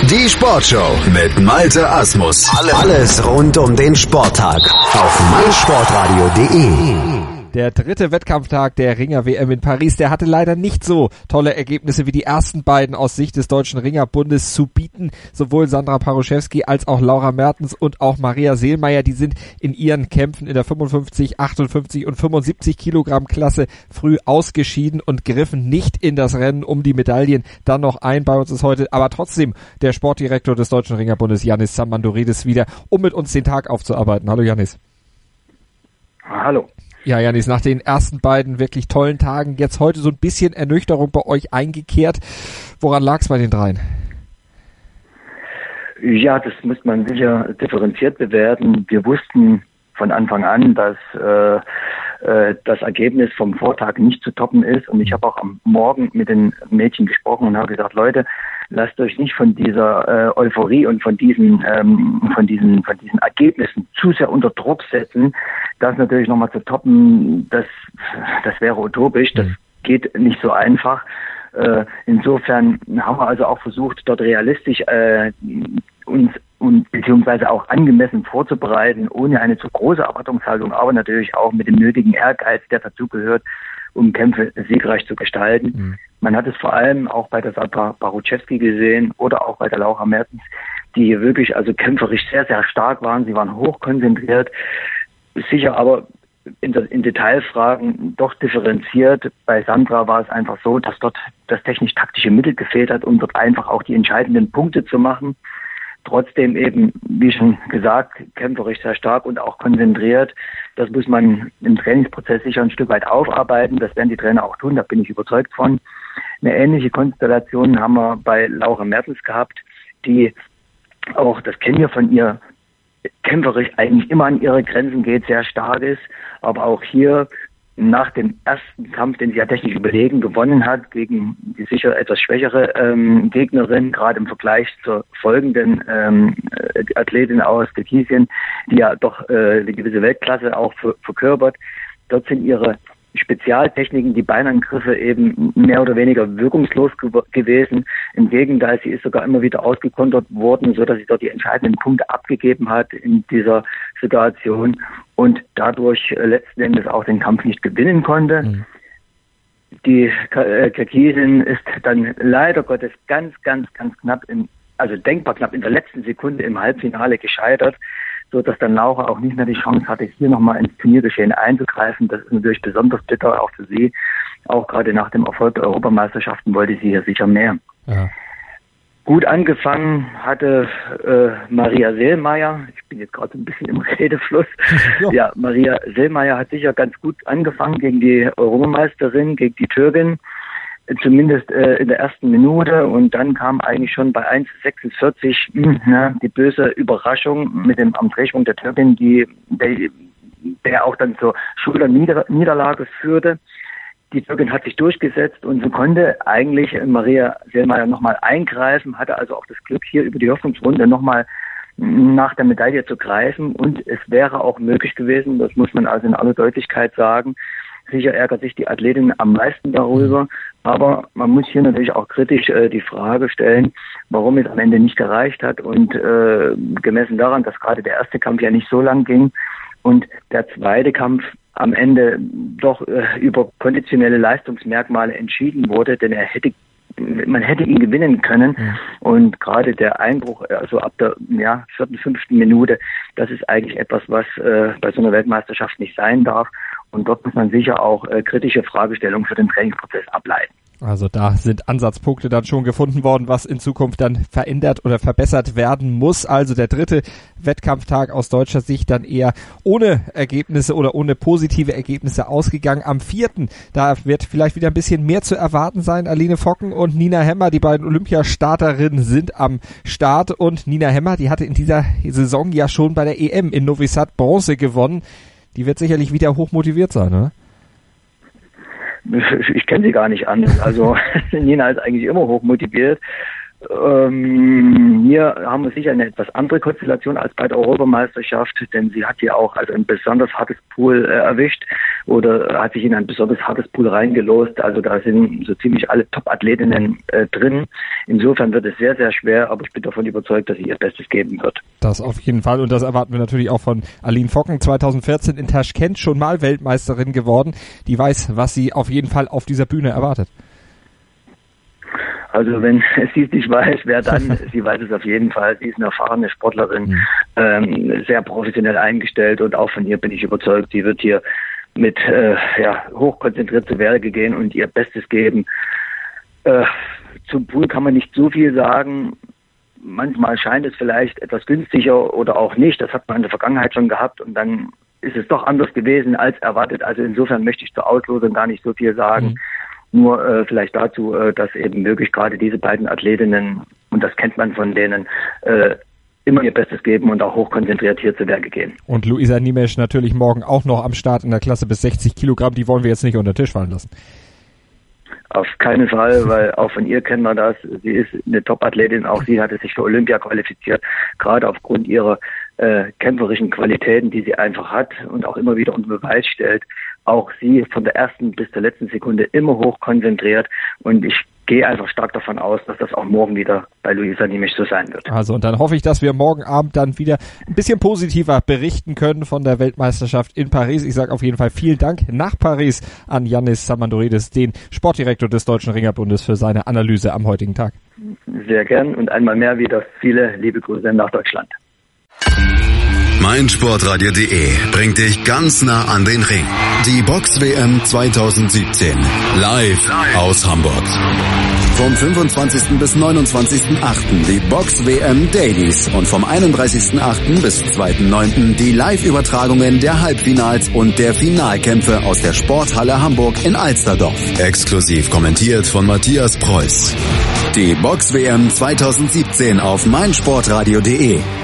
Die Sportshow mit Malte Asmus. Alles rund um den Sporttag auf meinsportradio.de. Der dritte Wettkampftag der Ringer-WM in Paris, der hatte leider nicht so tolle Ergebnisse wie die ersten beiden aus Sicht des Deutschen Ringerbundes zu bieten. Sowohl Sandra Paruszewski als auch Laura Mertens und auch Maria Selmayr, die sind in ihren Kämpfen in der 55, 58 und 75 Kilogramm Klasse früh ausgeschieden und griffen nicht in das Rennen um die Medaillen dann noch ein. Bei uns ist heute aber trotzdem der Sportdirektor des Deutschen Ringerbundes, Yannis Samandoridis, wieder, um mit uns den Tag aufzuarbeiten. Hallo Yannis. Hallo. Ja, Yannis, nach den ersten beiden wirklich tollen Tagen jetzt heute so ein bisschen Ernüchterung bei euch eingekehrt. Woran lag es bei den dreien? Ja, das muss man sicher differenziert bewerten. Wir wussten von Anfang an, dass das Ergebnis vom Vortag nicht zu toppen ist. Und ich habe auch am Morgen mit den Mädchen gesprochen und habe gesagt, Leute, lasst euch nicht von dieser Euphorie und von diesen Ergebnissen zu sehr unter Druck setzen. Das natürlich nochmal zu toppen, das wäre utopisch. Das geht nicht so einfach. Insofern haben wir also auch versucht, dort realistisch uns und beziehungsweise auch angemessen vorzubereiten, ohne eine zu große Erwartungshaltung, aber natürlich auch mit dem nötigen Ehrgeiz, der dazugehört, um Kämpfe siegreich zu gestalten. Man hat es vor allem auch bei der Sandra Paruszewski gesehen oder auch bei der Laura Mertens, die hier wirklich also kämpferisch sehr, sehr stark waren. Sie waren hochkonzentriert, sicher aber in Detailfragen doch differenziert. Bei Sandra war es einfach so, dass dort das technisch-taktische Mittel gefehlt hat, um dort einfach auch die entscheidenden Punkte zu machen. Trotzdem eben, wie schon gesagt, kämpferisch sehr stark und auch konzentriert. Das muss man im Trainingsprozess sicher ein Stück weit aufarbeiten. Das werden die Trainer auch tun, da bin ich überzeugt von. Eine ähnliche Konstellation haben wir bei Laura Mertens gehabt, die auch, das kennen wir von ihr, kämpferisch eigentlich immer an ihre Grenzen geht, sehr stark ist, aber auch hier nach dem ersten Kampf, den sie ja technisch überlegen gewonnen hat, gegen die sicher etwas schwächere Gegnerin, gerade im Vergleich zur folgenden Athletin aus Kirgisistan, die ja doch eine gewisse Weltklasse auch verkörpert. Dort sind ihre Spezialtechniken, die Beinangriffe eben mehr oder weniger wirkungslos gewesen. Im Gegenteil, sie ist sogar immer wieder ausgekontert worden, so dass sie dort die entscheidenden Punkte abgegeben hat in dieser Situation und dadurch letzten Endes auch den Kampf nicht gewinnen konnte. Die Kirgisin ist dann leider Gottes ganz knapp, denkbar knapp in der letzten Sekunde im Halbfinale gescheitert, so dass dann Laura auch nicht mehr die Chance hatte, hier nochmal ins Turniergeschehen einzugreifen. Das ist natürlich besonders bitter, auch für sie. Auch gerade nach dem Erfolg der Europameisterschaften wollte sie hier sicher mehr. Ja. Gut angefangen hatte Maria Selmayr. Ich bin jetzt gerade so ein bisschen im Redefluss. Ja, Maria Selmayr hat sicher ganz gut angefangen gegen die Europameisterin, gegen die Türkin. Zumindest in der ersten Minute, und dann kam eigentlich schon bei 1,46 die böse Überraschung mit dem am Drehschwung der Türkin, der auch dann zur Schulterniederlage führte. Die Türkin hat sich durchgesetzt und so konnte eigentlich Maria Selmayr nochmal eingreifen, hatte also auch das Glück, hier über die Hoffnungsrunde nochmal nach der Medaille zu greifen, und es wäre auch möglich gewesen, das muss man also in aller Deutlichkeit sagen. Sicher ärgert sich die Athletin am meisten darüber, aber man muss hier natürlich auch kritisch die Frage stellen, warum es am Ende nicht gereicht hat, und gemessen daran, dass gerade der erste Kampf ja nicht so lang ging und der zweite Kampf am Ende doch über konditionelle Leistungsmerkmale entschieden wurde, denn man hätte ihn gewinnen können. Und gerade der Einbruch, also ab der 4., 5. Minute, das ist eigentlich etwas, was bei so einer Weltmeisterschaft nicht sein darf. Und dort muss man sicher auch kritische Fragestellungen für den Trainingsprozess ableiten. Also da sind Ansatzpunkte dann schon gefunden worden, was in Zukunft dann verändert oder verbessert werden muss. Also der dritte Wettkampftag aus deutscher Sicht dann eher ohne Ergebnisse oder ohne positive Ergebnisse ausgegangen. Am 4., da wird vielleicht wieder ein bisschen mehr zu erwarten sein. Aline Focken und Nina Hemmer, die beiden Olympiastarterinnen, sind am Start. Und Nina Hemmer, die hatte in dieser Saison ja schon bei der EM in Novi Sad Bronze gewonnen. Die wird sicherlich wieder hoch motiviert sein, oder? Ich kenne sie gar nicht anders. Also Nina ist eigentlich immer hoch motiviert. Hier haben wir sicher eine etwas andere Konstellation als bei der Europameisterschaft, denn sie hat hier auch also ein besonders hartes Pool erwischt oder hat sich in ein besonders hartes Pool reingelost. Also da sind so ziemlich alle Top-Athletinnen drin. Insofern wird es sehr, sehr schwer, aber ich bin davon überzeugt, dass sie ihr Bestes geben wird. Das auf jeden Fall und das erwarten wir natürlich auch von Aline Focken, 2014 in Taschkent schon mal Weltmeisterin geworden. Die weiß, was sie auf jeden Fall auf dieser Bühne erwartet. Also wenn sie es nicht weiß, wer dann? Sie weiß es auf jeden Fall. Sie ist eine erfahrene Sportlerin, sehr professionell eingestellt und auch von ihr bin ich überzeugt, sie wird hier mit hochkonzentriert zu Werke gehen und ihr Bestes geben. Zum Pool kann man nicht so viel sagen. Manchmal scheint es vielleicht etwas günstiger oder auch nicht. Das hat man in der Vergangenheit schon gehabt und dann ist es doch anders gewesen als erwartet. Also insofern möchte ich zur Auslosung gar nicht so viel sagen. Nur vielleicht dazu, dass eben wirklich gerade diese beiden Athletinnen, und das kennt man von denen, immer ihr Bestes geben und auch hochkonzentriert hier zu Werke gehen. Und Luisa Nimesch natürlich morgen auch noch am Start in der Klasse bis 60 Kilogramm. Die wollen wir jetzt nicht unter den Tisch fallen lassen. Auf keinen Fall, weil auch von ihr kennen wir das. Sie ist eine Top-Athletin, auch sie hatte sich für Olympia qualifiziert, gerade aufgrund ihrer kämpferischen Qualitäten, die sie einfach hat und auch immer wieder unter Beweis stellt. Auch sie von der ersten bis zur letzten Sekunde immer hoch konzentriert und ich gehe einfach stark davon aus, dass das auch morgen wieder bei Luisa Nimesch so sein wird. Also und dann hoffe ich, dass wir morgen Abend dann wieder ein bisschen positiver berichten können von der Weltmeisterschaft in Paris. Ich sage auf jeden Fall vielen Dank nach Paris an Yannis Samandoridis, den Sportdirektor des Deutschen Ringerbundes, für seine Analyse am heutigen Tag. Sehr gern und einmal mehr wieder viele liebe Grüße nach Deutschland. meinsportradio.de bringt dich ganz nah an den Ring. Die Box-WM 2017. Live aus Hamburg. Vom 25. bis 29.8. die Box-WM Dailies und vom 31.8. bis 2.9. die Live-Übertragungen der Halbfinals und der Finalkämpfe aus der Sporthalle Hamburg in Alsterdorf. Exklusiv kommentiert von Matthias Preuß. Die Box-WM 2017 auf meinsportradio.de.